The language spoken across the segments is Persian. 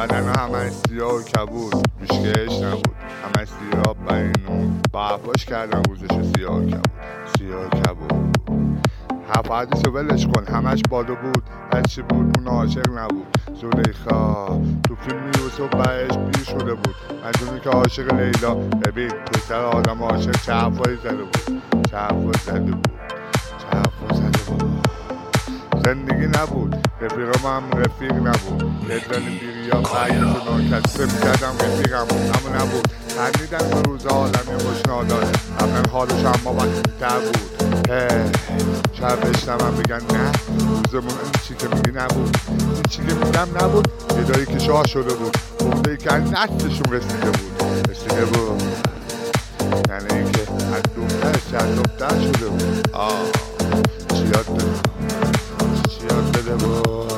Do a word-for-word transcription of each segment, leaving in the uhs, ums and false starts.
بدن همش سیاه و کبود، میشکش نبود، همش سیاه بینون با حرفاش کردن روزش سیاه و کبود، سیاه و کبود. حرف حدیث رو ولش کن، همش بادو بود، از چی بود اون عاشق نبود. زلیخا تو فیلم یوسف برش پیر شده بود، مجنونی که عاشق لیلا. ببین پسر آدم عاشق چه حرفایی زده بود، چه حرفایی زده بود، چه حرفایی زده بود. زندگی نبود، رفیقم هم رفیق نبود، لذن بیریا قیل تو ناکت فهم کردم رفیقم اما نبود. خندیدن به روز عالمی مشنا داره، قبلا حالش اما بدتر بود. شاید بشنوم بگن نه روزمون این چی که میگی نبود، این چی که میگم نبود. گدایی که شاه شده بود، بغدهی که از نستشون رسیده بود، رسیده بود. یعنی این که از دومترش از دومتر شده بود. آه چی یاد بده، چی یاد بده بود.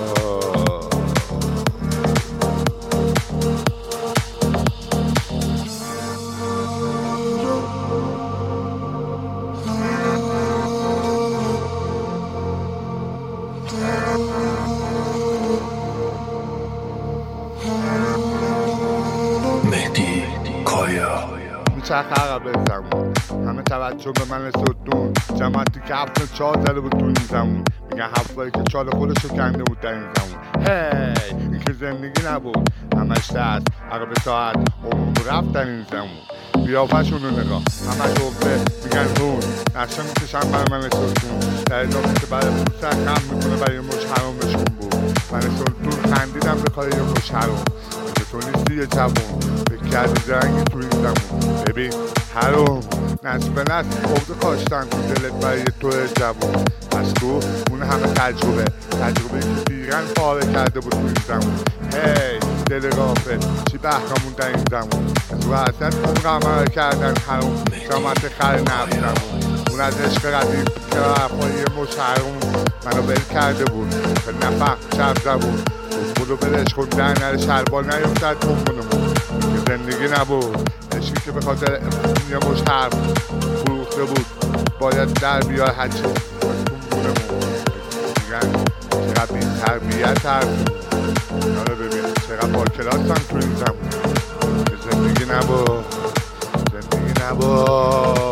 مهدی کایا میچرخ عقبه زمون، همه توجه به من سدون. جماعتی که هفت چهار زده بود تو این زمون، میگن هفتایی که چال خودشو کنده بود در این زمون. هی این که زندگی نبود، همش دست عقب ساعت عموم رفت در این زمون. بیافشون رو نگاه، همش عبه میگن هون، نقشه میکشن برای من سلطون. در اضافه که برای پوستر کم میکنه برای یه مش حرامشون بود. من سلطون خندیدم به خواهی یه مش حرام، که تو نیستی یه جوون به کردی زرنگی تو این زمون. ببین حرام نسل به نسل خورده کاشتن تو دلت برای تو جوون. از تو اون همه تجربه، تجربه که دیرن پاره کرده بود تو این زمون. هی دل غافل چی بهرامون در این زمون، از رو حسد اون قمر کردن حرام شامت خر نفس زمون. اون از عشق قدیم که رفایی مش حرام منو بل کرده بود به نفق شب زبون. بودو بلش کن در نر شربال نیفتد تنبونمون، که زندگی نبود. عشقی که به خاطر یه مش حرف فروخته بود باید در بیار هرچی تنبونمون. میگن چقدر بین تربیت حرف، اینا رو ببین چقدر با کلاس هم تو این زمون. که زندگی نبود، زندگی نبود.